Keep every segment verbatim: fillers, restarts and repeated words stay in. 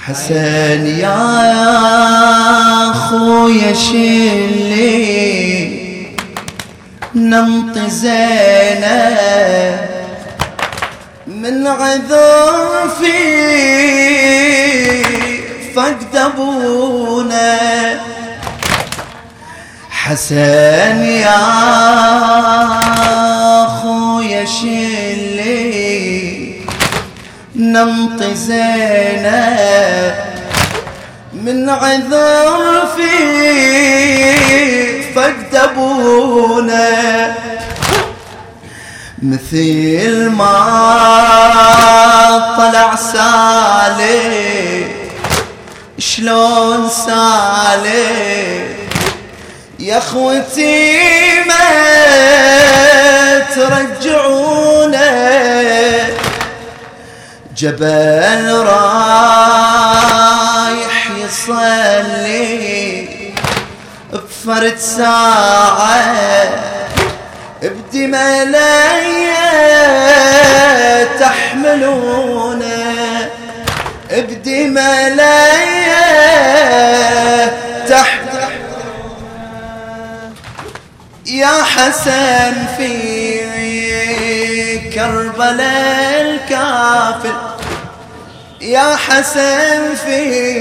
حسن يا خويا شلي نمط زينب من عذر في فقد ابونا. حسن يا خويا شلي نمط زينب من عذر في فقد ابونا. مثل ما طلع سالي شلون سالي يا اخوتي ما ترجعونا. جبل رايح يصلي بفرد ساعة بدمى ليا تحملونا بدمى ليا تحملونا. يا حسن في كربلاء الكافل يا حسن في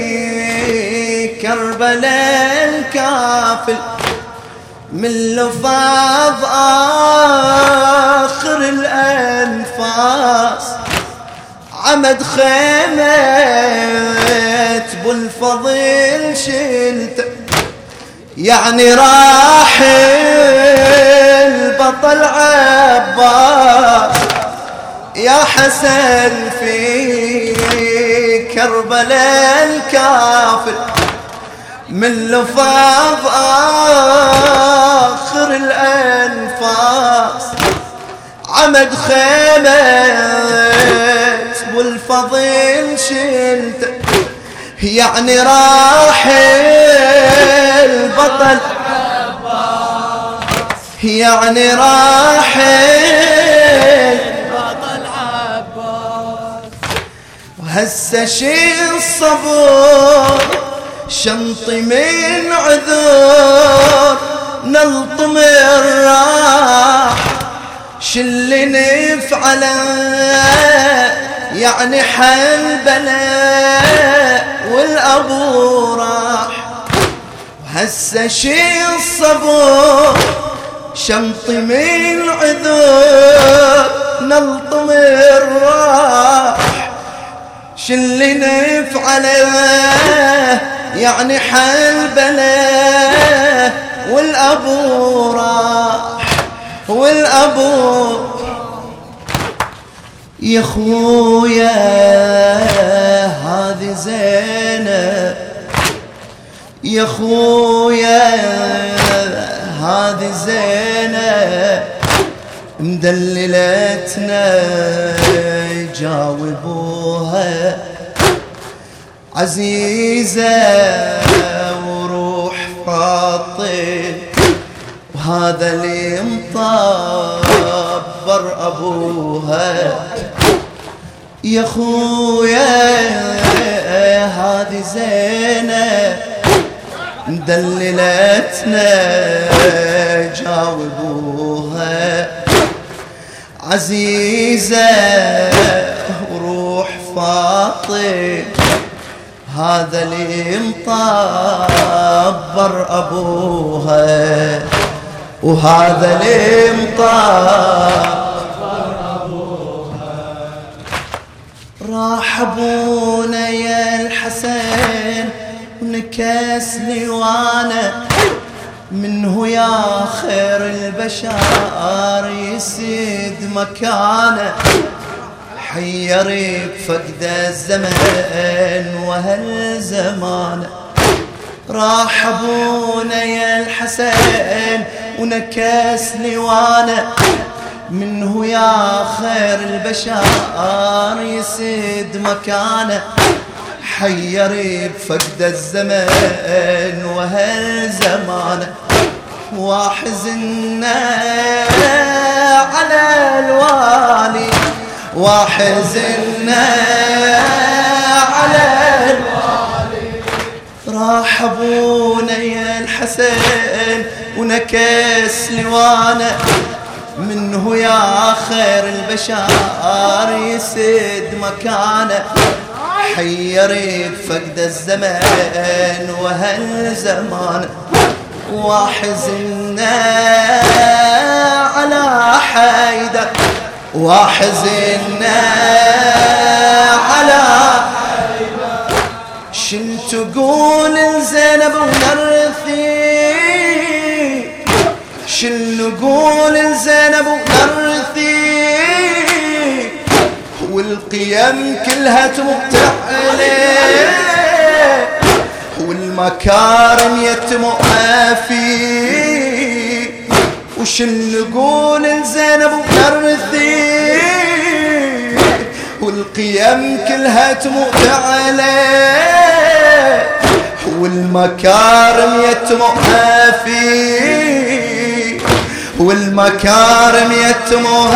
كربلاء الكافل من لفظ آخر الأنفاس عمد خيمة بالفضل شلت يعني راح البطل عباس. يا حسن في كربلاء الكافل من لفظ آخر الأنفاس عمد خيمة والفضل شلت يعني راح البطل يعني راح البطل عباس. وهسه شيل الصبر شنطي من عذور نلطم الراح شل نفعله يعني حل بلاء والابو راح. وهسه شيل الصبر شنطي من عذور نلطم الراح شل نفعله يعني حل بلاء والابو راح والابو. يا خويا هذه زينب يا خويا هذه زينب مدللتنا جاوبوها عزيزة وروح فاطم وهذا اللي مطبر أبوها. يا خويا هذه زينب مدللتنا جاوبوها عزيزة وروح فاطم هذا اللي مطبر أبوها وهذا اللي مطبر أبوها. راح أبونا يا الحسن ونكس لوانا منه يا خير البشر يسد مكانه حير بفقد الزمن وهالزمان. راح أبونا يا الحسن ونكس لوانا منه يا خير البشر يسد مكانه حير بفقد الزمن وهالزمان. وحزنا على الوالي وحزنا على الوالي راح ابونا يا الحسين ونكس لوانا منه يا خير البشر يسد مكانه حيرك فقد الزمان وهالزمان وحزنا على حيدر وحزنا على شن تقول لزينب ونرثي شن نقول لزينب ونرثي والقيم كلها تمتع عليه والمكارم يتمع فيه وشن نقول لزينب ونرثي والقيم كلها تمتع عليه والمكارم يتمع فيه والمكارم يتمع.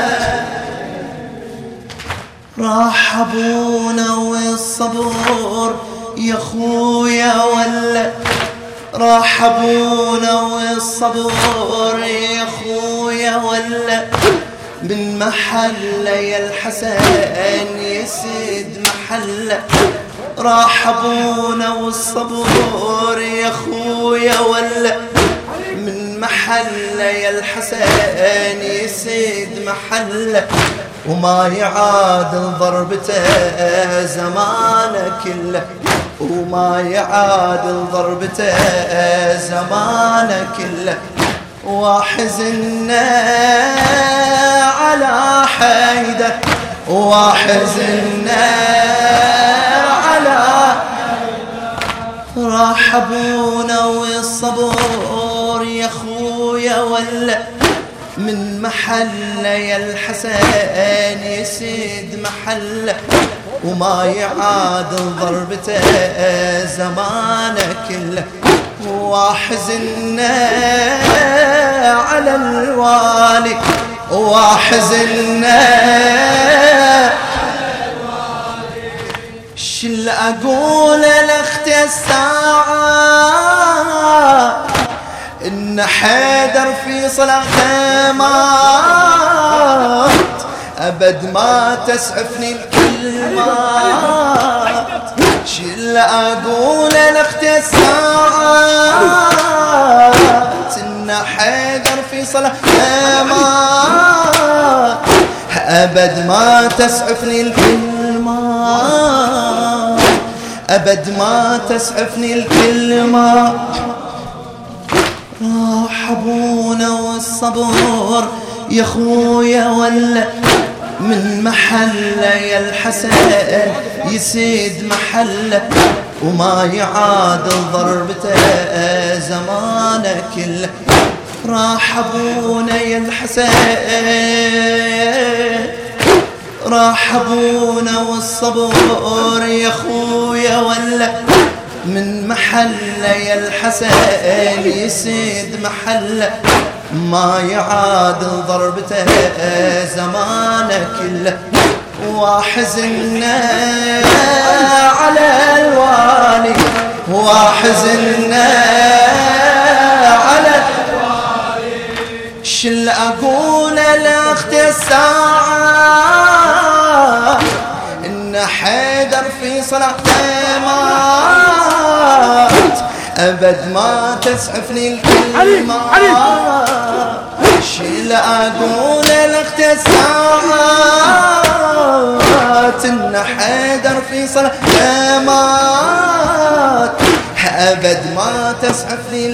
راح ابونا والصبر يا خويا ولا راح ابونا والصبر يا خويا ولا من محله يا الحسن يسد محله راح ابونا والصبر يا خويا ولا من محله يا الحسن يسد محله وما يعادل ضربته زمانه كله وما يعادل ضربته زمانه كله وحزنا على حيدر وحزنا على راح ابونا والصبر يا خويا ولا من محله يا الحسن يسد محله وما يعادل ضربته زمانه كله وحزنا على الوالي وحزنا شل اقول لاختي الساعه ان حيدر في صلاته مات ابد ما تسعفني الكلمات شل اقول لاختي الساعات ان حيدر في صلاته مات ابد ما تسعفني الكلمات ابد ما تسعفني الكلمات. راح ابونا والصبر يا خويا ولا من محله يا الحسن يسد محله وما يعادل ضربته زمانه كله راح ابونا يا الحسن راح ابونا والصبر يا خويا ولا من محله يا الحسن يسد محله ما يعادل ضربته زمانه كله وحزنا على الوالي وحزنا على الوالي شل اقول لاختي الساعه ان حيدر في صلاته مات ابد ما تسعفني الكلمات شل اقول لاختي الساعات ان حيدر في صلاته مات ابد ما تسعفني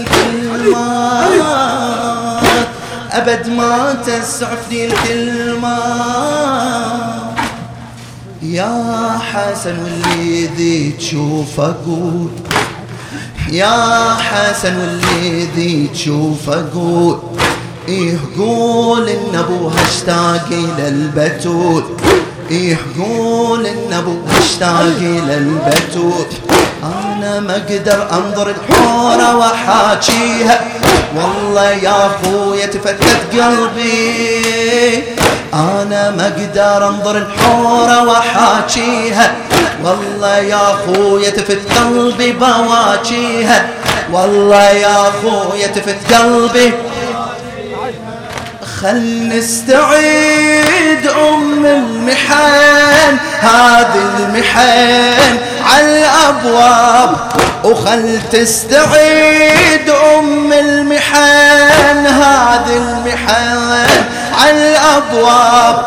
الكلمات ابد ما تسعفني الكلمات. يا حسن واللي ذي تشوف اقول يا حسن واللي ذي تشوف اقول ايه قول ان ابوها اشتاق الى البتول ايه قول ان ابوها اشتاق الى البتول انا ما اقدر انظر الحوره واحاكيها والله يا أخويا تفتت قلبي، أنا ما أقدر أنظر الحورة وأحاكيها، والله يا أخويا تفت قلبي بواجيها، والله يا أخويا تفت قلبي. خل نستعيد أم المحن، هذه المحن على الأبواب، وخل تستعيد أم المحن، هذه المحن على الأبواب،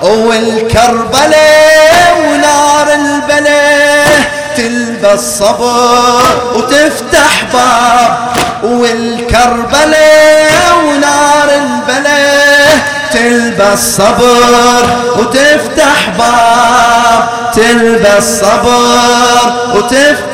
والكربلاء ونار البلاء تلبس صبر وتفتح باب، والكربلاء ونار البلاء تلبس صبر وتفتح باب، تلبس صبر وتفتح.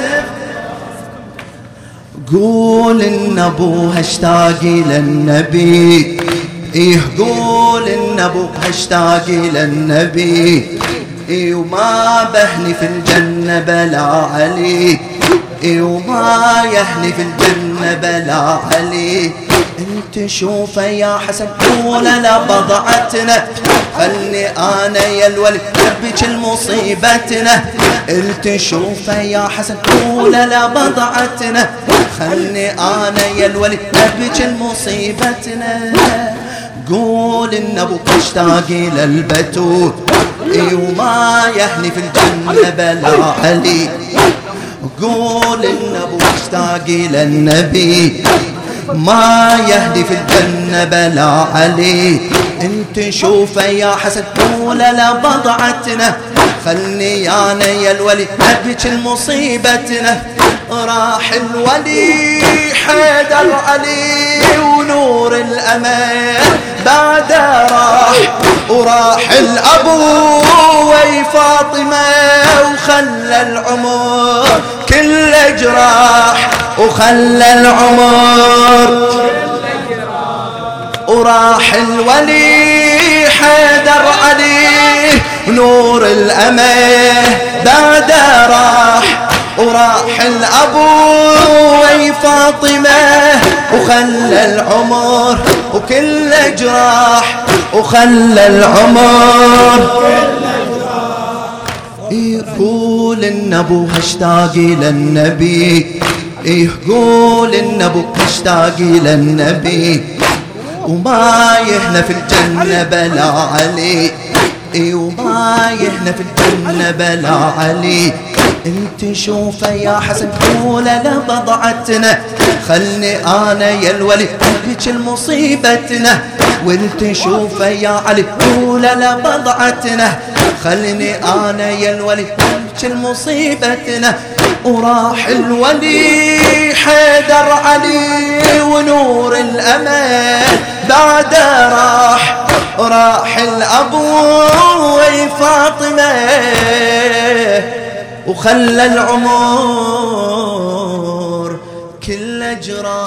قول إن أبوها اشتاق للنبي، إيه قول إن أبوها اشتاق للنبي، إيه وما بهني في الجنة بلا علي، إيه وما يهني في الجنة بلا علي. انت شوفه يا حسن قول لا بضعتنا، خلني انا يا الولد نبج المصيبتنا، انت شوفه يا حسن قول لا بضعتنا، خلني انا يا الولد نبج المصيبتنا. قول ان ابوك اشتاق للبتول، اي وما يهني في الجنة بلا علي، قول ان ابوك اشتاق للنبي، ما يهدي في الجنة بلا علي. انت شوفه يا حسن قول لا بضعتنا، خلني انا يا الولي ابكي المصيبتنا. راح الولي حيدر علي ونور الامان بعد راح، وراح الابو وي فاطمة وخلى العمر كله جراح، وخلى العمر. وراح الولي حيدر علي نور الأمان بعد راح، وراح الأبو فاطمة وخلى العمر وكل جراح، وخلى العمر. يقول إن أبوها اشتاق للنبي، يقول إن أبوها اشتاق للنبي، وما يهنى في الجنة بلا علي، وما يهنى في الجنة بلا علي. انت شوفه يا حسن قول لا بضعتنا، خلني انا يا الولي ابكي المصيبتنا. وانت شوفه يا علي قول لا بضعتنا، خلني انا يا الولي ابكي المصيبتنا. وراح الولي حيدر علي ونور الامان بعد راح، راح الابو فاطمة وخلى العمر كل جراح.